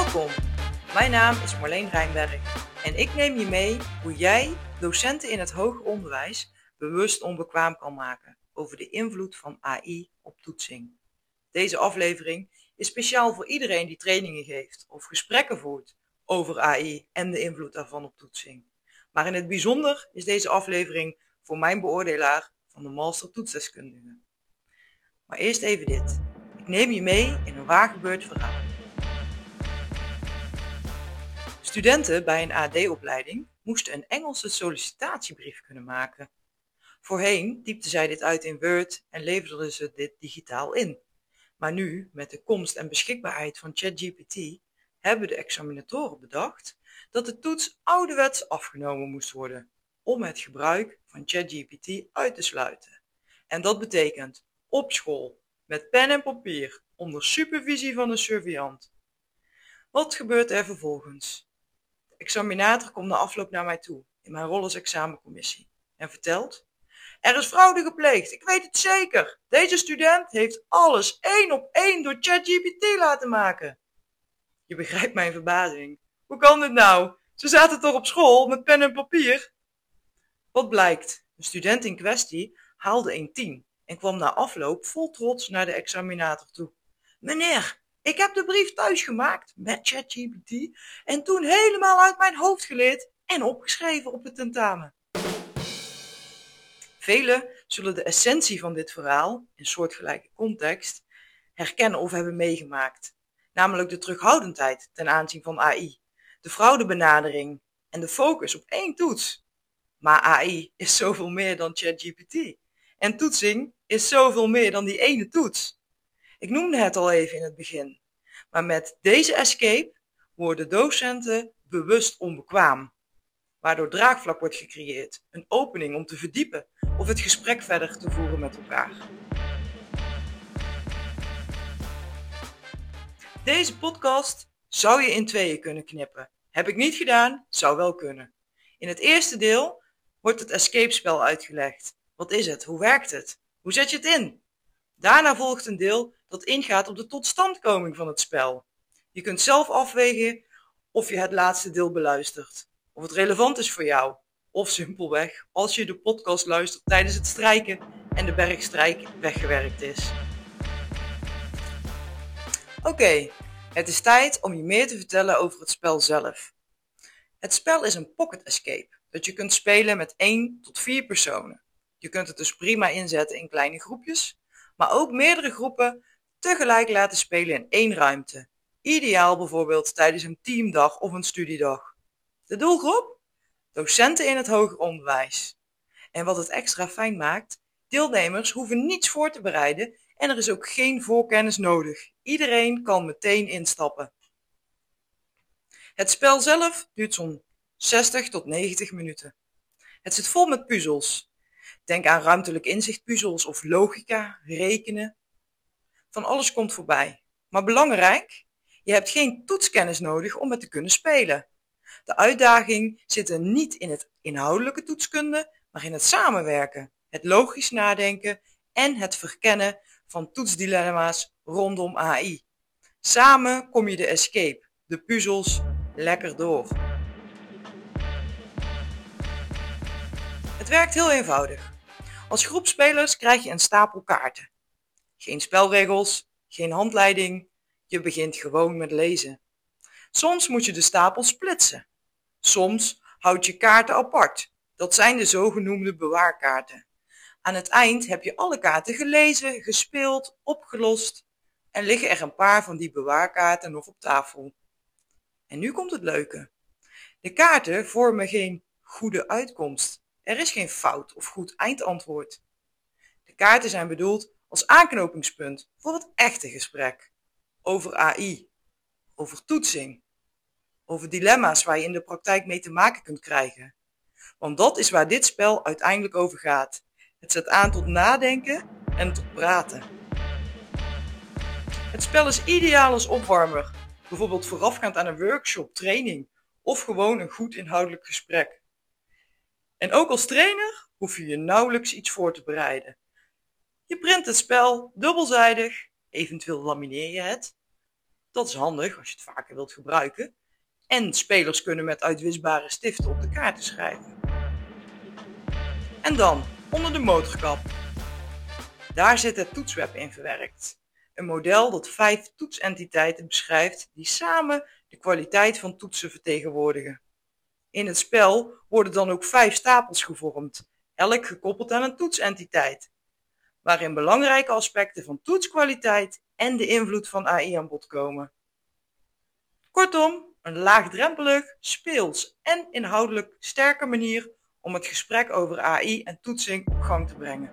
Welkom, mijn naam is Marleen Rijnberg en ik neem je mee hoe jij docenten in het hoger onderwijs bewust onbekwaam kan maken over de invloed van AI op toetsing. Deze aflevering is speciaal voor iedereen die trainingen geeft of gesprekken voert over AI en de invloed daarvan op toetsing. Maar in het bijzonder is deze aflevering voor mijn beoordelaar van de Master Toetsdeskundige. Maar eerst even dit. Ik neem je mee in een waargebeurd verhaal. Studenten bij een AD-opleiding moesten een Engelse sollicitatiebrief kunnen maken. Voorheen typten zij dit uit in Word en leverden ze dit digitaal in. Maar nu, met de komst en beschikbaarheid van ChatGPT, hebben de examinatoren bedacht dat de toets ouderwets afgenomen moest worden om het gebruik van ChatGPT uit te sluiten. En dat betekent op school, met pen en papier, onder supervisie van een surveillant. Wat gebeurt er vervolgens? De examinator komt na afloop naar mij toe, in mijn rol als examencommissie, en vertelt: er is fraude gepleegd, ik weet het zeker. Deze student heeft alles 1 op 1 door ChatGPT laten maken. Je begrijpt mijn verbazing. Hoe kan dit nou? Ze zaten toch op school met pen en papier? Wat blijkt? De student in kwestie haalde een 10 en kwam na afloop vol trots naar de examinator toe. Meneer, ik heb de brief thuis gemaakt met ChatGPT en toen helemaal uit mijn hoofd geleerd en opgeschreven op het tentamen. Velen zullen de essentie van dit verhaal, in soortgelijke context, herkennen of hebben meegemaakt. Namelijk de terughoudendheid ten aanzien van AI, de fraudebenadering en de focus op 1 toets. Maar AI is zoveel meer dan ChatGPT. En toetsing is zoveel meer dan die ene toets. Ik noemde het al even in het begin. Maar met deze escape worden docenten bewust onbekwaam. Waardoor draagvlak wordt gecreëerd, een opening om te verdiepen of het gesprek verder te voeren met elkaar. Deze podcast zou je in 2 kunnen knippen. Heb ik niet gedaan, zou wel kunnen. In het eerste deel wordt het escape-spel uitgelegd. Wat is het? Hoe werkt het? Hoe zet je het in? Daarna volgt een deel dat ingaat op de totstandkoming van het spel. Je kunt zelf afwegen of je het laatste deel beluistert. Of het relevant is voor jou. Of simpelweg als je de podcast luistert tijdens het strijken en de bergstrijk weggewerkt is. Oké, het is tijd om je meer te vertellen over het spel zelf. Het spel is een pocket escape dat je kunt spelen met 1 tot 4 personen. Je kunt het dus prima inzetten in kleine groepjes, maar ook meerdere groepen tegelijk laten spelen in 1 ruimte. Ideaal bijvoorbeeld tijdens een teamdag of een studiedag. De doelgroep? Docenten in het hoger onderwijs. En wat het extra fijn maakt, deelnemers hoeven niets voor te bereiden en er is ook geen voorkennis nodig. Iedereen kan meteen instappen. Het spel zelf duurt zo'n 60 tot 90 minuten. Het zit vol met puzzels. Denk aan ruimtelijk inzicht puzzels of logica, rekenen. Van alles komt voorbij. Maar belangrijk, je hebt geen toetskennis nodig om het te kunnen spelen. De uitdaging zit er niet in het inhoudelijke toetskunde, maar in het samenwerken, het logisch nadenken en het verkennen van toetsdilemma's rondom AI. Samen kom je de escape, de puzzels, lekker door. Het werkt heel eenvoudig. Als groep spelers krijg je een stapel kaarten. Geen spelregels, geen handleiding, je begint gewoon met lezen. Soms moet je de stapel splitsen. Soms houd je kaarten apart. Dat zijn de zogenoemde bewaarkaarten. Aan het eind heb je alle kaarten gelezen, gespeeld, opgelost en liggen er een paar van die bewaarkaarten nog op tafel. En nu komt het leuke. De kaarten vormen geen goede uitkomst. Er is geen fout of goed eindantwoord. De kaarten zijn bedoeld als aanknopingspunt voor het echte gesprek. Over AI, over toetsing, over dilemma's waar je in de praktijk mee te maken kunt krijgen. Want dat is waar dit spel uiteindelijk over gaat. Het zet aan tot nadenken en tot praten. Het spel is ideaal als opwarmer, bijvoorbeeld voorafgaand aan een workshop, training of gewoon een goed inhoudelijk gesprek. En ook als trainer hoef je je nauwelijks iets voor te bereiden. Je print het spel dubbelzijdig, eventueel lamineer je het, Dat is handig als je het vaker wilt gebruiken. En spelers kunnen met uitwisbare stiften op de kaarten schrijven. En dan, onder de motorkap. Daar zit het toetsweb in verwerkt. Een model dat 5 toetsentiteiten beschrijft die samen de kwaliteit van toetsen vertegenwoordigen. In het spel worden dan ook 5 stapels gevormd, elk gekoppeld aan een toetsentiteit, waarin belangrijke aspecten van toetskwaliteit en de invloed van AI aan bod komen. Kortom, een laagdrempelig, speels en inhoudelijk sterke manier om het gesprek over AI en toetsing op gang te brengen.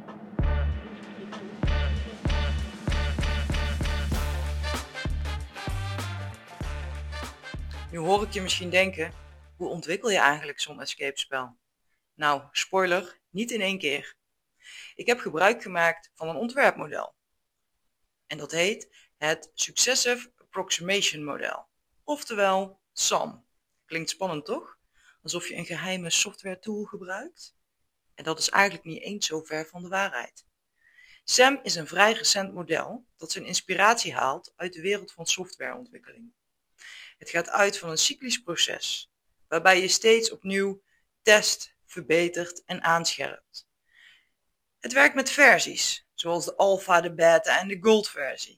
Nu hoor ik je misschien denken, hoe ontwikkel je eigenlijk zo'n escape spel? Nou, spoiler, niet in één keer. Ik heb gebruik gemaakt van een ontwerpmodel. En dat heet het Successive Approximation Model, oftewel SAM. Klinkt spannend toch? Alsof je een geheime software tool gebruikt? En dat is eigenlijk niet eens zo ver van de waarheid. SAM is een vrij recent model dat zijn inspiratie haalt uit de wereld van softwareontwikkeling. Het gaat uit van een cyclisch proces, waarbij je steeds opnieuw test, verbetert en aanscherpt. Het werkt met versies, zoals de alpha, de beta en de gold versie.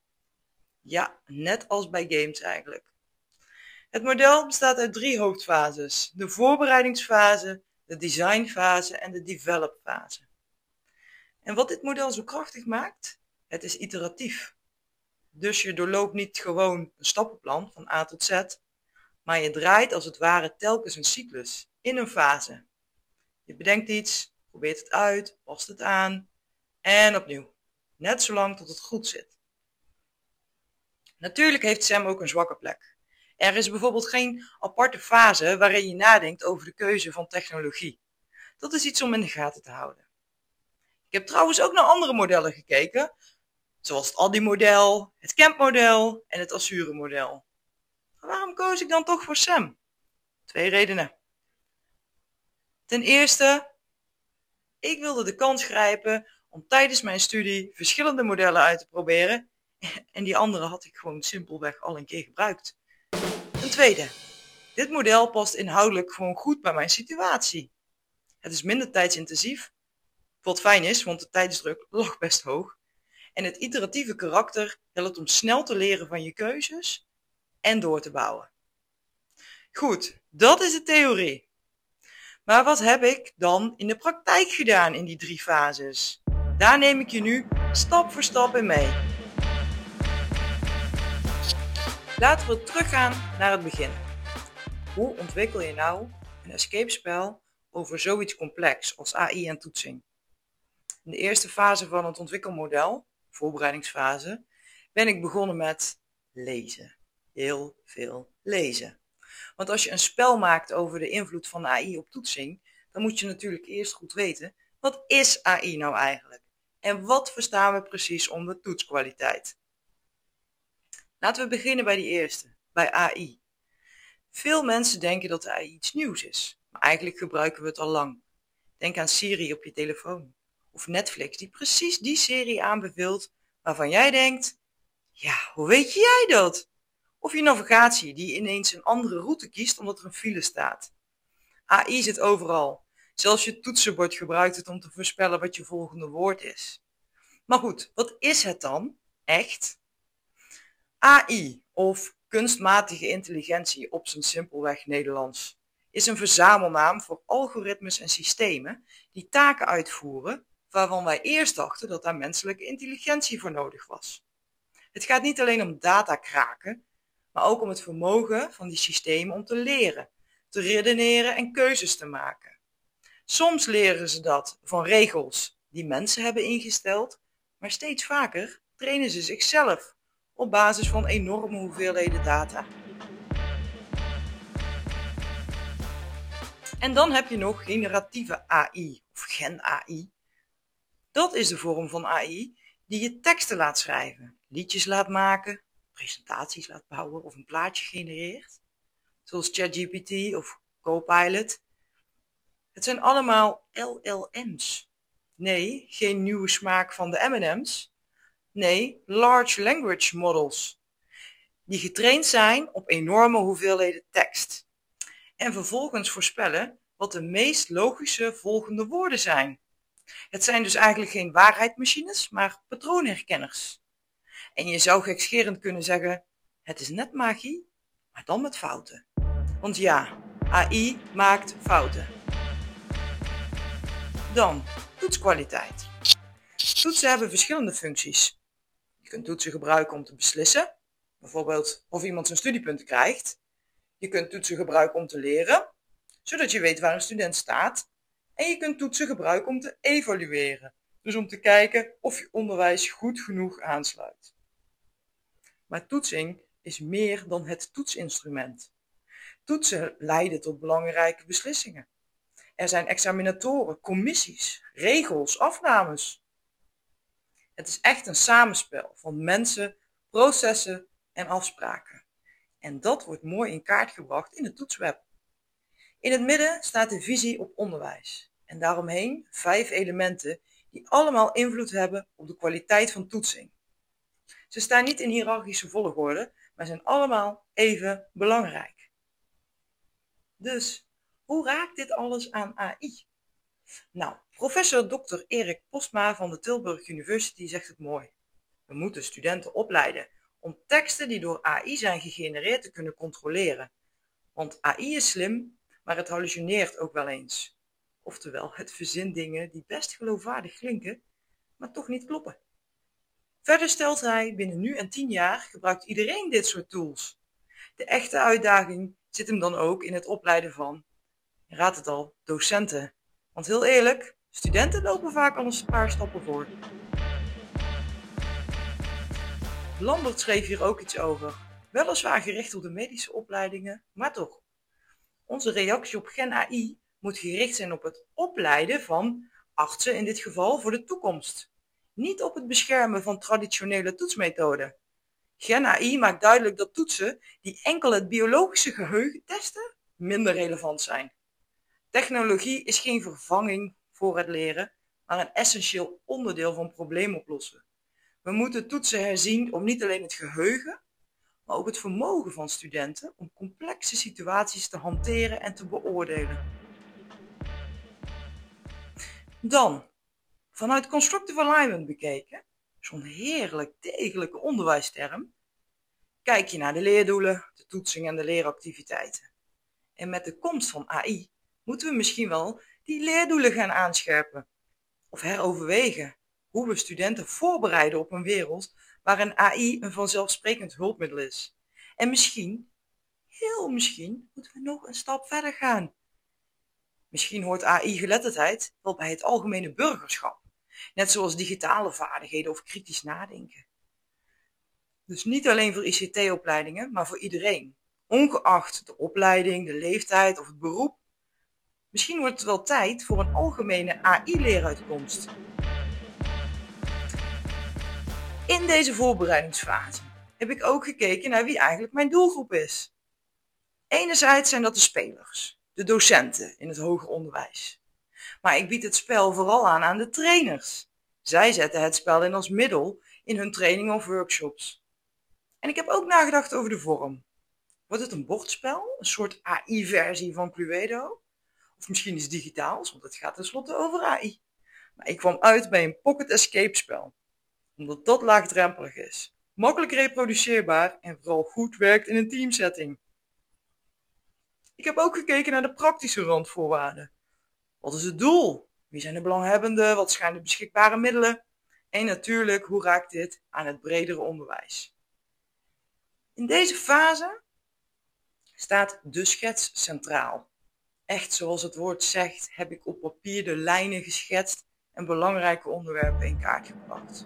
Ja, net als bij games eigenlijk. Het model bestaat uit 3 hoofdfases: de voorbereidingsfase, de designfase en de developfase. En wat dit model zo krachtig maakt? Het is iteratief. Dus je doorloopt niet gewoon een stappenplan van A tot Z, maar je draait als het ware telkens een cyclus in een fase. Je bedenkt iets, probeert het uit, past het aan en opnieuw. Net zolang tot het goed zit. Natuurlijk heeft SAM ook een zwakke plek. Er is bijvoorbeeld geen aparte fase waarin je nadenkt over de keuze van technologie. Dat is iets om in de gaten te houden. Ik heb trouwens ook naar andere modellen gekeken, zoals het ADDIE-model, het CAMP-model en het Azure-model. Waarom koos ik dan toch voor SAM? 2 redenen. Ten eerste, ik wilde de kans grijpen om tijdens mijn studie verschillende modellen uit te proberen en die andere had ik gewoon simpelweg al een keer gebruikt. Ten tweede, dit model past inhoudelijk gewoon goed bij mijn situatie. Het is minder tijdsintensief, wat fijn is, want de tijdsdruk lag best hoog. En het iteratieve karakter helpt om snel te leren van je keuzes en door te bouwen. Goed, dat is de theorie. Maar wat heb ik dan in de praktijk gedaan in die 3 fases? Daar neem ik je nu stap voor stap in mee. Laten we teruggaan naar het begin. Hoe ontwikkel je nou een escape spel over zoiets complex als AI en toetsing? In de eerste fase van het ontwikkelmodel, voorbereidingsfase, ben ik begonnen met lezen. Heel veel lezen. Want als je een spel maakt over de invloed van AI op toetsing, dan moet je natuurlijk eerst goed weten, wat is AI nou eigenlijk? En wat verstaan we precies onder toetskwaliteit? Laten we beginnen bij die eerste, bij AI. Veel mensen denken dat AI iets nieuws is, maar eigenlijk gebruiken we het al lang. Denk aan Siri op je telefoon. Of Netflix die precies die serie aanbeveelt waarvan jij denkt, ja, hoe weet jij dat? Of je navigatie die ineens een andere route kiest omdat er een file staat. AI zit overal. Zelfs je toetsenbord gebruikt het om te voorspellen wat je volgende woord is. Maar goed, wat is het dan? Echt? AI, of kunstmatige intelligentie op zijn simpelweg Nederlands, is een verzamelnaam voor algoritmes en systemen die taken uitvoeren waarvan wij eerst dachten dat daar menselijke intelligentie voor nodig was. Het gaat niet alleen om data kraken, maar ook om het vermogen van die systemen om te leren, te redeneren en keuzes te maken. Soms leren ze dat van regels die mensen hebben ingesteld, maar steeds vaker trainen ze zichzelf op basis van enorme hoeveelheden data. En dan heb je nog generatieve AI of gen-AI. Dat is de vorm van AI die je teksten laat schrijven, liedjes laat maken, presentaties laat bouwen of een plaatje genereert. Zoals ChatGPT of Copilot. Het zijn allemaal LLM's. Nee, geen nieuwe smaak van de M&M's. Nee, Large Language Models. die getraind zijn op enorme hoeveelheden tekst. En vervolgens voorspellen wat de meest logische volgende woorden zijn. Het zijn dus eigenlijk geen waarheidmachines, maar patroonherkenners. En je zou gekscherend kunnen zeggen, het is net magie, maar dan met fouten. Want ja, AI maakt fouten. Dan, toetskwaliteit. Toetsen hebben verschillende functies. Je kunt toetsen gebruiken om te beslissen, bijvoorbeeld of iemand zijn studiepunten krijgt. Je kunt toetsen gebruiken om te leren, zodat je weet waar een student staat. En je kunt toetsen gebruiken om te evalueren, dus om te kijken of je onderwijs goed genoeg aansluit. Maar toetsing is meer dan het toetsinstrument. Toetsen leiden tot belangrijke beslissingen. Er zijn examinatoren, commissies, regels, afnames. Het is echt een samenspel van mensen, processen en afspraken. En dat wordt mooi in kaart gebracht in het toetsweb. In het midden staat de visie op onderwijs. En daaromheen 5 elementen die allemaal invloed hebben op de kwaliteit van toetsing. Ze staan niet in hiërarchische volgorde, maar zijn allemaal even belangrijk. Dus, hoe raakt dit alles aan AI? Nou, professor Dr. Erik Postma van de Tilburg University zegt het mooi. We moeten studenten opleiden om teksten die door AI zijn gegenereerd te kunnen controleren. Want AI is slim, maar het hallucineert ook wel eens. Oftewel, het verzint dingen die best geloofwaardig klinken, maar toch niet kloppen. Verder stelt hij, binnen nu en 10 jaar gebruikt iedereen dit soort tools. De echte uitdaging zit hem dan ook in het opleiden van, je raadt het al, docenten. Want heel eerlijk, studenten lopen vaak al een paar stappen voor. Lambert schreef hier ook iets over. Weliswaar gericht op de medische opleidingen, maar toch. Onze reactie op Gen AI moet gericht zijn op het opleiden van artsen in dit geval voor de toekomst. Niet op het beschermen van traditionele toetsmethoden. Gen AI maakt duidelijk dat toetsen die enkel het biologische geheugen testen, minder relevant zijn. Technologie is geen vervanging voor het leren, maar een essentieel onderdeel van probleemoplossen. We moeten toetsen herzien om niet alleen het geheugen, maar ook het vermogen van studenten om complexe situaties te hanteren en te beoordelen. Dan, vanuit Constructive Alignment bekeken, zo'n heerlijk degelijke onderwijsterm, kijk je naar de leerdoelen, de toetsing en de leeractiviteiten. En met de komst van AI moeten we misschien wel die leerdoelen gaan aanscherpen of heroverwegen hoe we studenten voorbereiden op een wereld waarin AI een vanzelfsprekend hulpmiddel is. En misschien, heel misschien, moeten we nog een stap verder gaan. Misschien hoort AI-geletterdheid wel bij het algemene burgerschap, net zoals digitale vaardigheden of kritisch nadenken. Dus niet alleen voor ICT-opleidingen, maar voor iedereen, ongeacht de opleiding, de leeftijd of het beroep. Misschien wordt het wel tijd voor een algemene AI-leeruitkomst. In deze voorbereidingsfase heb ik ook gekeken naar wie eigenlijk mijn doelgroep is. Enerzijds zijn dat de spelers, de docenten in het hoger onderwijs. Maar ik bied het spel vooral aan de trainers. Zij zetten het spel in als middel in hun trainingen of workshops. En ik heb ook nagedacht over de vorm. Wordt het een bordspel, een soort AI-versie van Cluedo? Of misschien iets digitaals, want het gaat tenslotte over AI. Maar ik kwam uit bij een pocket escape spel, omdat dat laagdrempelig is, makkelijk reproduceerbaar en vooral goed werkt in een teamsetting. Ik heb ook gekeken naar de praktische randvoorwaarden. Wat is het doel? Wie zijn de belanghebbenden? Wat zijn de beschikbare middelen? En natuurlijk, hoe raakt dit aan het bredere onderwijs? In deze fase staat de schets centraal. Echt zoals het woord zegt, heb ik op papier de lijnen geschetst en belangrijke onderwerpen in kaart gebracht.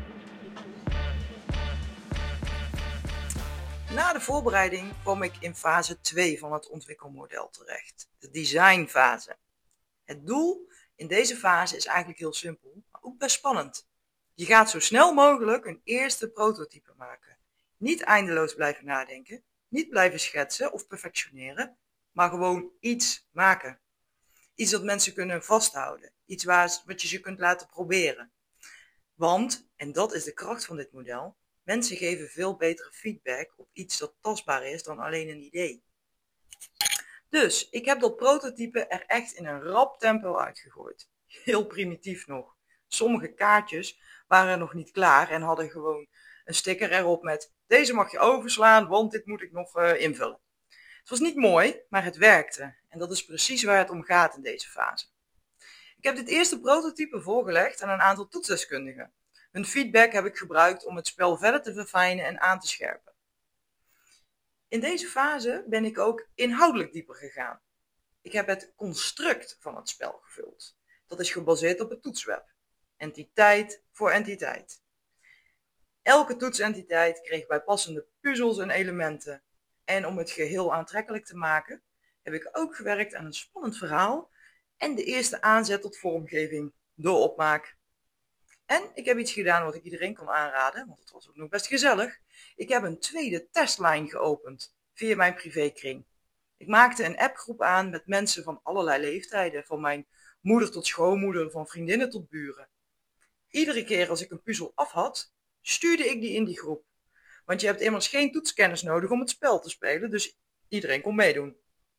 Na de voorbereiding kwam ik in fase 2 van het ontwikkelmodel terecht, de designfase. Het doel in deze fase is eigenlijk heel simpel, maar ook best spannend. Je gaat zo snel mogelijk een eerste prototype maken. Niet eindeloos blijven nadenken, niet blijven schetsen of perfectioneren, maar gewoon iets maken. Iets dat mensen kunnen vasthouden, iets wat je ze kunt laten proberen. Want, en dat is de kracht van dit model, Mensen geven veel betere feedback op iets dat tastbaar is dan alleen een idee. Dus ik heb dat prototype er echt in een rap tempo uitgegooid. Heel primitief nog. Sommige kaartjes waren nog niet klaar en hadden gewoon een sticker erop met: deze mag je overslaan, want dit moet ik nog invullen. Het was niet mooi, maar het werkte. En dat is precies waar het om gaat in deze fase. Ik heb dit eerste prototype voorgelegd aan een aantal toetsdeskundigen. Hun feedback heb ik gebruikt om het spel verder te verfijnen en aan te scherpen. In deze fase ben ik ook inhoudelijk dieper gegaan. Ik heb het construct van het spel gevuld. Dat is gebaseerd op het toetsweb. Entiteit voor entiteit. Elke toetsentiteit kreeg bijpassende puzzels en elementen. En om het geheel aantrekkelijk te maken, heb ik ook gewerkt aan een spannend verhaal en de eerste aanzet tot vormgeving, de opmaak. En ik heb iets gedaan wat ik iedereen kan aanraden, want het was ook nog best gezellig. Ik heb een tweede testlijn geopend via mijn privékring. Ik maakte een appgroep aan met mensen van allerlei leeftijden, van mijn moeder tot schoonmoeder, van vriendinnen tot buren. Iedere keer als ik een puzzel af had, stuurde ik die in die groep. Want je hebt immers geen toetskennis nodig om het spel te spelen, dus iedereen kon meedoen.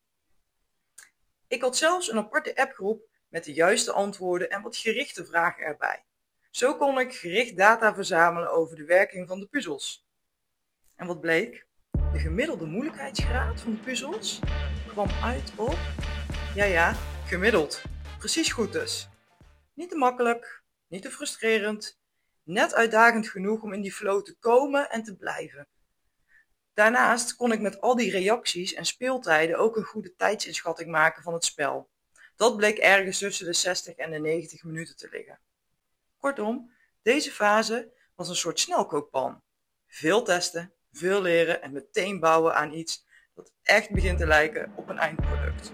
Ik had zelfs een aparte appgroep met de juiste antwoorden en wat gerichte vragen erbij. Zo kon ik gericht data verzamelen over de werking van de puzzels. En wat bleek? De gemiddelde moeilijkheidsgraad van de puzzels kwam uit op, gemiddeld. Precies goed dus. Niet te makkelijk, niet te frustrerend, net uitdagend genoeg om in die flow te komen en te blijven. Daarnaast kon ik met al die reacties en speeltijden ook een goede tijdsinschatting maken van het spel. Dat bleek ergens tussen de 60 en de 90 minuten te liggen. Kortom, deze fase was een soort snelkookpan. Veel testen, veel leren en meteen bouwen aan iets dat echt begint te lijken op een eindproduct.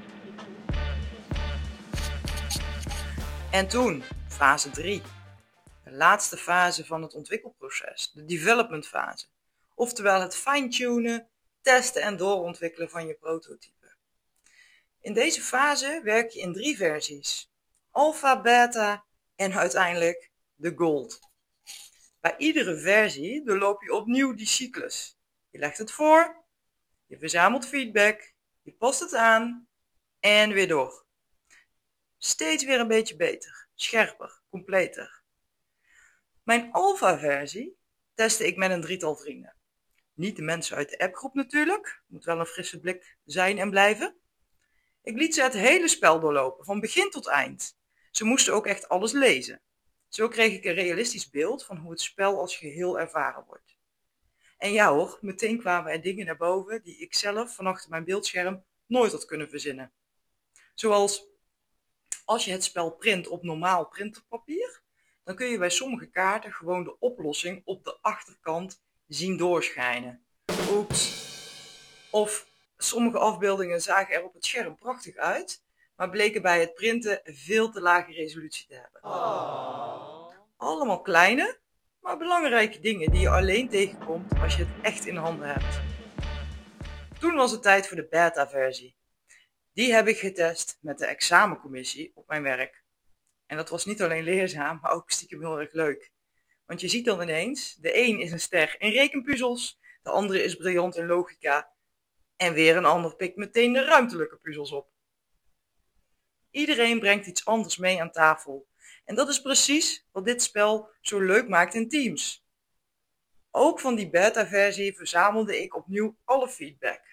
En toen, fase 3. De laatste fase van het ontwikkelproces, de development fase. Oftewel het fine-tunen, testen en doorontwikkelen van je prototype. In deze fase werk je in 3 versies. Alpha, beta en uiteindelijk de gold. Bij iedere versie doorloop je opnieuw die cyclus. Je legt het voor, je verzamelt feedback, je past het aan en weer door. Steeds weer een beetje beter, scherper, completer. Mijn alpha versie testte ik met een 3-tal vrienden. Niet de mensen uit de appgroep natuurlijk, moet wel een frisse blik zijn en blijven. Ik liet ze het hele spel doorlopen, van begin tot eind. Ze moesten ook echt alles lezen. Zo kreeg ik een realistisch beeld van hoe het spel als geheel ervaren wordt. En ja hoor, meteen kwamen er dingen naar boven die ik zelf van achter mijn beeldscherm nooit had kunnen verzinnen. Zoals, als je het spel print op normaal printerpapier, dan kun je bij sommige kaarten gewoon de oplossing op de achterkant zien doorschijnen. Oeps. Of sommige afbeeldingen zagen er op het scherm prachtig uit, maar bleken bij het printen veel te lage resolutie te hebben. Allemaal kleine, maar belangrijke dingen die je alleen tegenkomt als je het echt in handen hebt. Toen was het tijd voor de beta-versie. Die heb ik getest met de examencommissie op mijn werk. En dat was niet alleen leerzaam, maar ook stiekem heel erg leuk. Want je ziet dan ineens, de een is een ster in rekenpuzzels, de andere is briljant in logica en weer een ander pikt meteen de ruimtelijke puzzels op. Iedereen brengt iets anders mee aan tafel. En dat is precies wat dit spel zo leuk maakt in teams. Ook van die beta-versie verzamelde ik opnieuw alle feedback.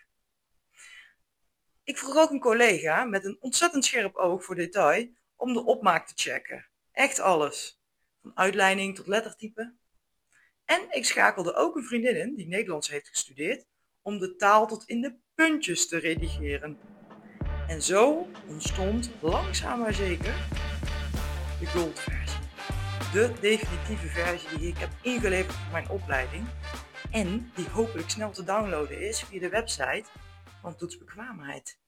Ik vroeg ook een collega met een ontzettend scherp oog voor detail om de opmaak te checken. Echt alles. Van uitleiding tot lettertype. En ik schakelde ook een vriendin in die Nederlands heeft gestudeerd om de taal tot in de puntjes te redigeren. En zo ontstond langzaam maar zeker de gold versie. De definitieve versie die ik heb ingeleverd voor mijn opleiding en die hopelijk snel te downloaden is via de website van Toetsbekwaamheid.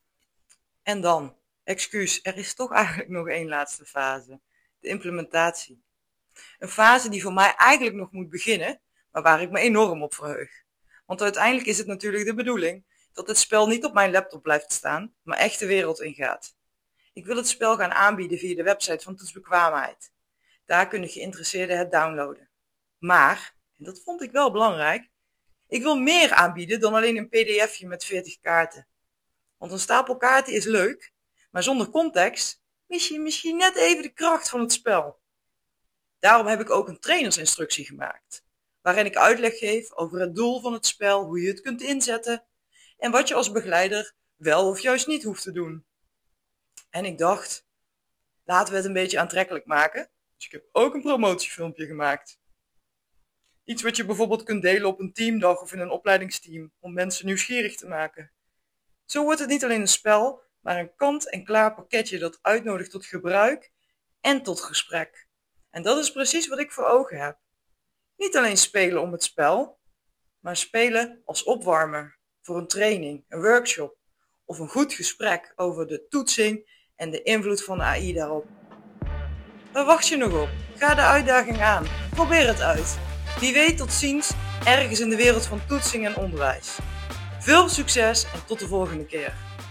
En dan, excuus, er is toch eigenlijk nog één laatste fase, de implementatie. Een fase die voor mij eigenlijk nog moet beginnen, maar waar ik me enorm op verheug. Want uiteindelijk is het natuurlijk de bedoeling dat het spel niet op mijn laptop blijft staan, maar echt de wereld ingaat. Ik wil het spel gaan aanbieden via de website van Toetsbekwaamheid. Daar kunnen geïnteresseerden het downloaden. Maar En dat vond ik wel belangrijk. Ik wil meer aanbieden dan alleen een pdfje met 40 kaarten. Want een stapel kaarten is leuk, maar zonder context mis je misschien net even de kracht van het spel. Daarom heb ik ook een trainersinstructie gemaakt, waarin ik uitleg geef over het doel van het spel, hoe je het kunt inzetten en wat je als begeleider wel of juist niet hoeft te doen. En ik dacht, laten we het een beetje aantrekkelijk maken. Dus ik heb ook een promotiefilmpje gemaakt. Iets wat je bijvoorbeeld kunt delen op een teamdag of in een opleidingsteam om mensen nieuwsgierig te maken. Zo wordt het niet alleen een spel, maar een kant-en-klaar pakketje dat uitnodigt tot gebruik en tot gesprek. En dat is precies wat ik voor ogen heb. Niet alleen spelen om het spel, maar spelen als opwarmer voor een training, een workshop of een goed gesprek over de toetsing en de invloed van AI daarop. Waar wacht je nog op? Ga de uitdaging aan. Probeer het uit. Wie weet tot ziens ergens in de wereld van toetsing en onderwijs. Veel succes en tot de volgende keer.